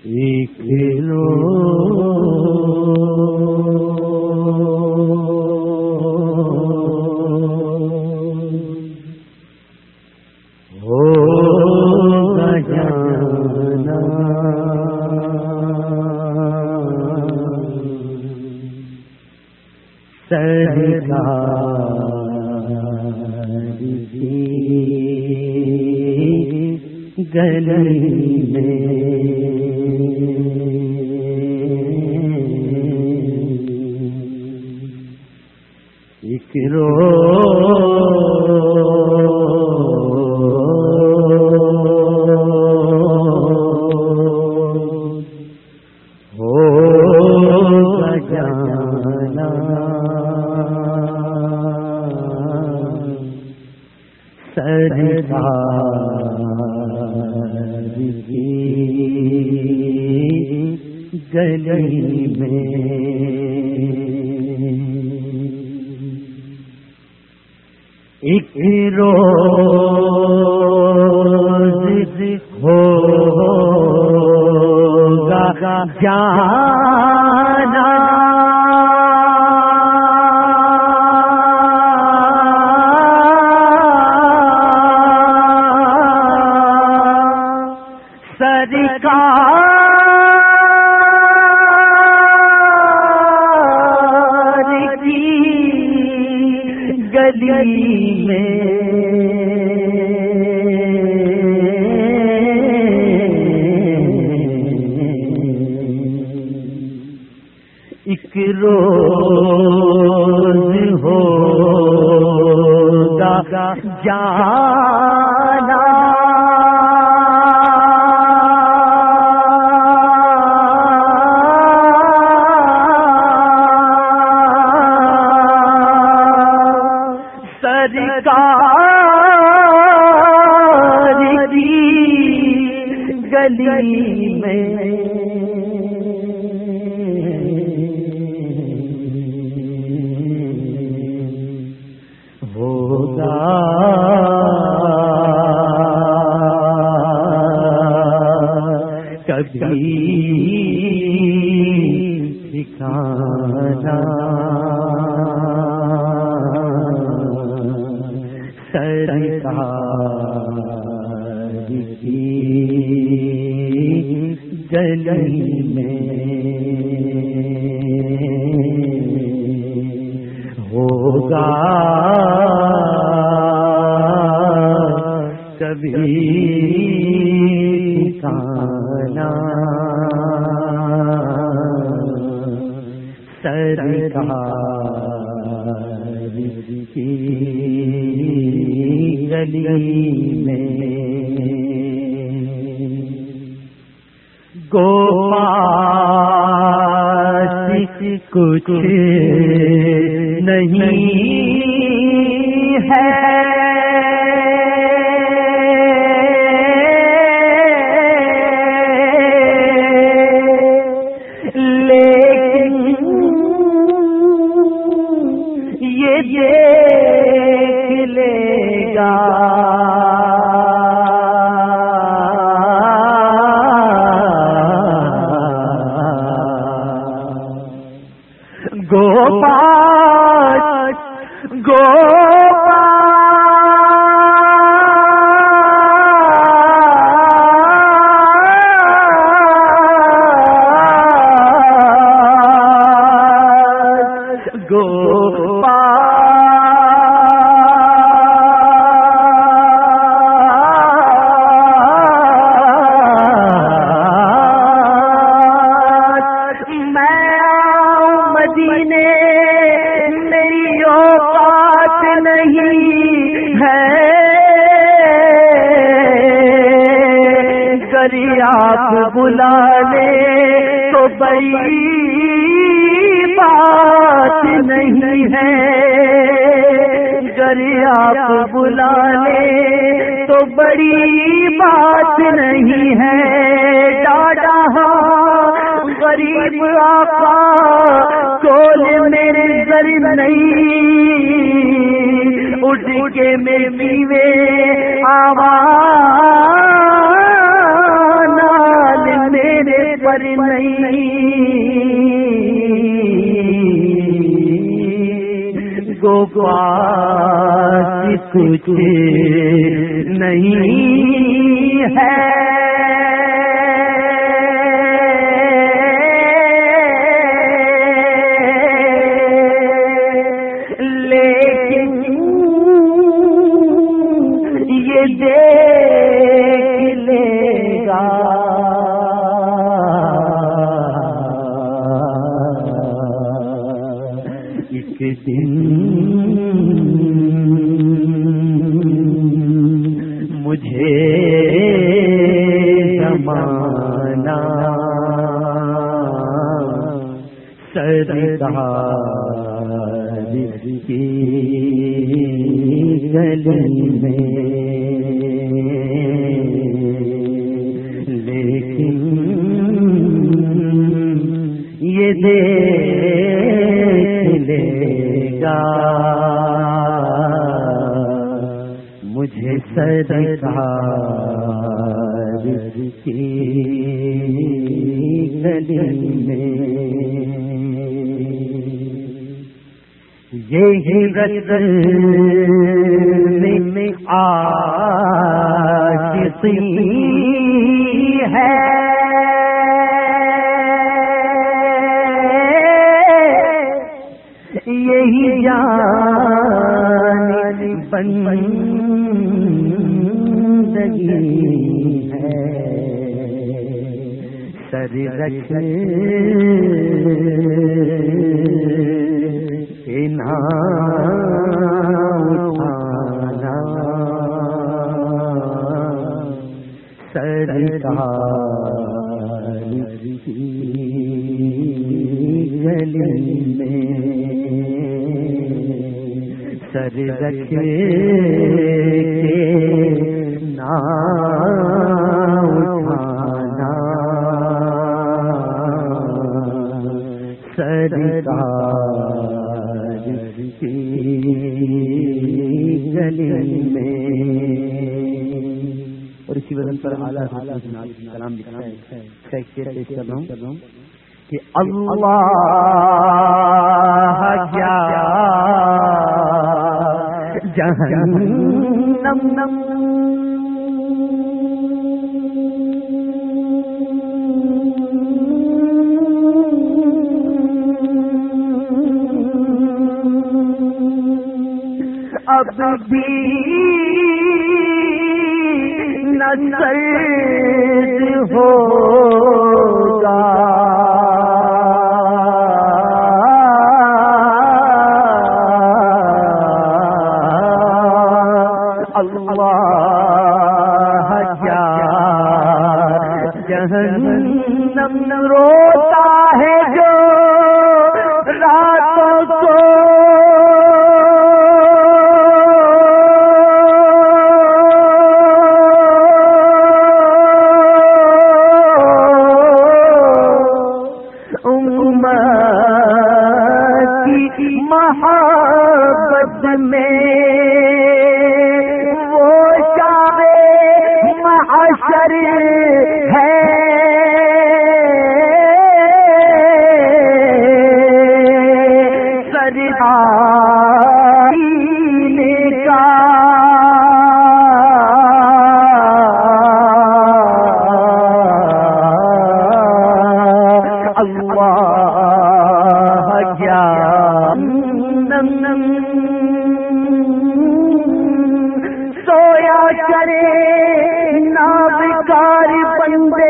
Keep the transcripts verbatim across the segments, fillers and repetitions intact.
ایک روز ہوگا جانا سرکار کی گلی میں ایک روز ہوگا جانا سرکار کی گلی میں ایک روز ہوگا جانا سرکار کی گلی میں ایک روز ہوگا جانا سرکار کی گلی میں ہوگا کبھی ٹھکانا سرکار کی گلی میں ہوگا کبھی ٹھکانا سرکار کی گلی میں گوپاس کچھ نہیں ہے لیکن یہ دیکھ لے گا گوپاس گوپاس گوپاس میں آؤں مدینے میری اوقات نہیں ہے گری آپ بلا لے تو بڑی بات نہیں ہے گری آپ بلا لے تو بڑی بات نہیں ہے ڈاڈا غریب آقا کول میرے زر نہیں اٹھ کے میں پیوے آواز نال میرے پر نہیں گوپال کچھ نہیں ہے لیکن یہ دیکھ لے گا ایک دن مجھے زمانہ سرکار کی گلی میں لیکن یہ دیکھ لے گا مجھے سرکار کی گلی میں یہی رسل میں عاشقی ہے یہی جان بندگی ہے سر رکھ نہ اٹھانا سرکار کی گلی میں سر رکھ کے نہ اٹھانا سرکار کی گلی میں اور اسی وزن پر اعلیٰ کلام لکھا ہے کہ اللہ کیا جہنم اب بھی نہ سرد ہوگا اللہ کیا جہنم روتا ہے جو راتوں کو محبت میں وہ شاہ محشر ہے سرکار کا اللہ کیا سویا کرے نابکار بندے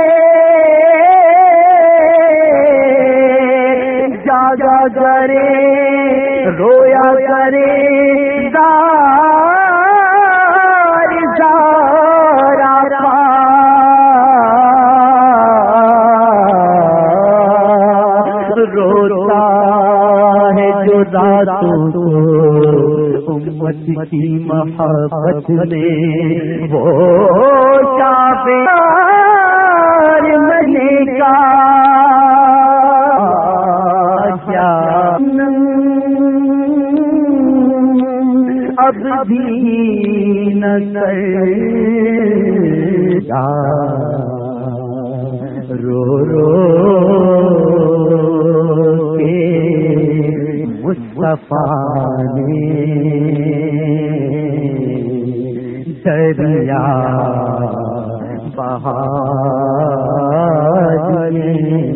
جاگا کرے رویا کرے دار زارا روتا ہے جو راتوں کو امت کی محبت میں وہ شافعار منے کا کیا اب بھی نہ روتا رو کے مصطفیٰ نے دریا بہا دیے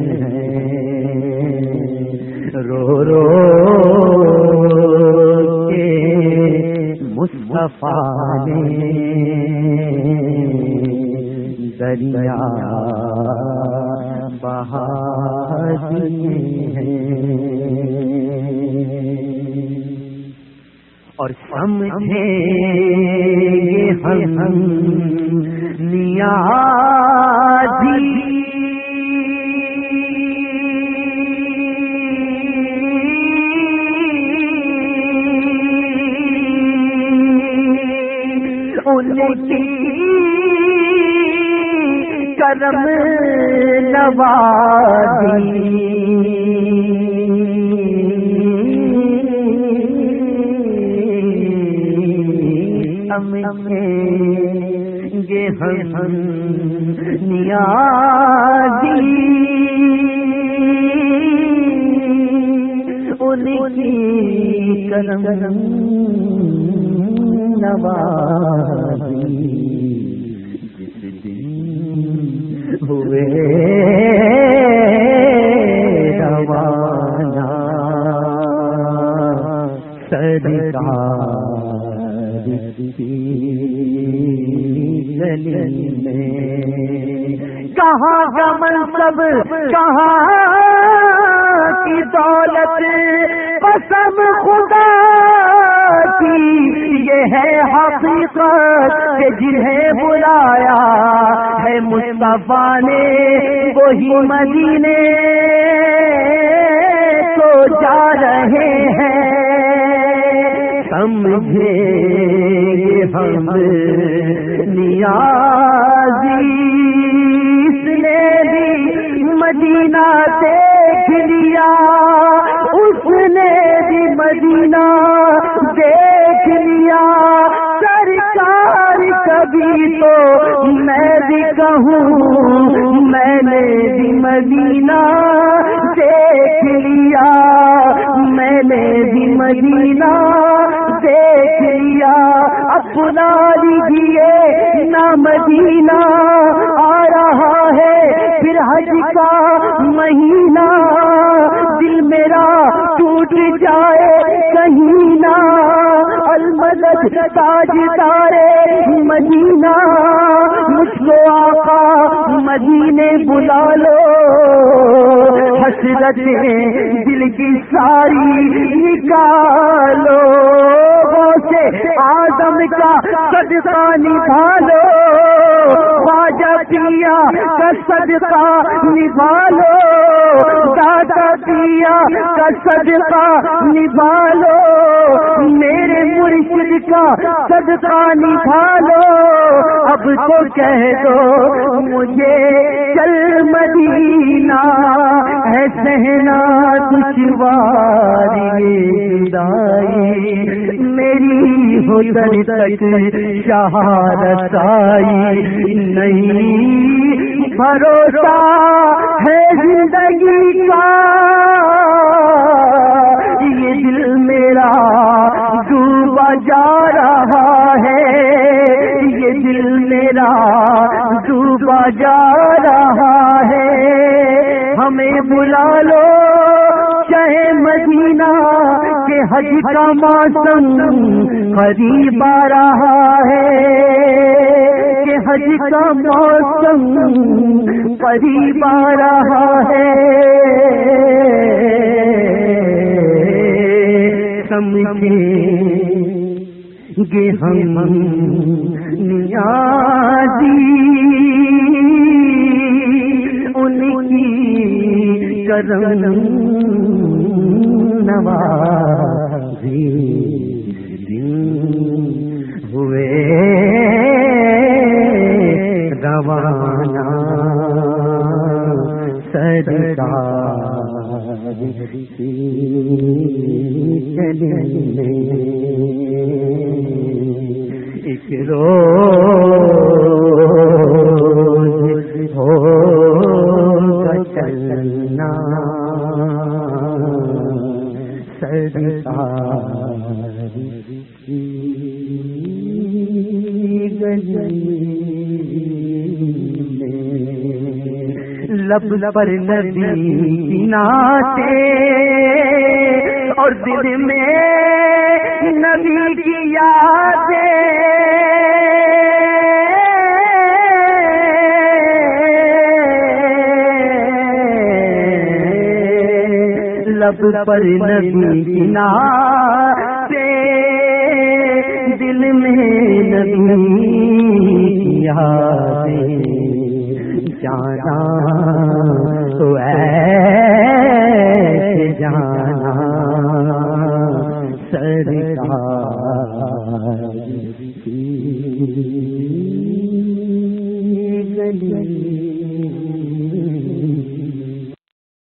ہیں، رو رو کے مصطفیٰ نے دریا بہا دیے ہیں، اور سمجھے ہم نیازی ان کی کرم نوازی گے ہم نیازی ان کی کرم نوازی جس دن ہوئے روانہ سرکار کی گلی میں، کہاں کا منصب کہاں کی دولت، قسم خدا کی یہ ہے حقیقت کہ جنہیں بلایا ہے مصطفیٰ نے وہی مدینے کو جا رہے ہیں، سمجھے ہم نیازی اس نے بھی مدینہ دیکھ لیا، اس نے بھی مدینہ دیکھ لیا، سرکار کبھی تو میں بھی کہوں میں نے بھی مدینہ دیکھ لیا، میں نے بھی مدینہ دیکھ لیا، اب بلا لیجیے نہ مدینہ آ رہا ہے پھر حج کا مہینہ، دل میرا ٹوٹ جائے کہیں نہ، المدد تاجدار مدینہ، مجھ کو آقا مدینے بلا لو، حسرت دل کی ساری نکالو، سے آدم کا صدقہ نکالو، خواجہ پیا کا صدقہ نکالو، دادا پیا کا صدقہ نکالو، میرے مرشد کا صدقہ نکالو، اب تو کہہ دو مجھے چل مدینہ ہے سہنا دشواری جدائی، میری ہو در تک شہادت آئی نہیں، بھروسہ ہے زندگی کا یہ دل میرا ڈوبا جا رہا ہے، یہ دل میرا ڈوبا جا رہا ہے، ہمیں بلا لو چاہے مدینہ کے حج کا موسم قریب آ رہا ہے، کہ حج کا موسم قریب آ رہا ہے، سمجھیں گے ہم نیازی ان کی کرم نوازی، دن ہوئے روانہ سرکار کی گلی میں، ایک روز ہو چلنا لب پر نبی ناتے اور دل میں نبی کی یادیں، لب پر نبی کی ناتے دل میں نبی کی یادیں، جانا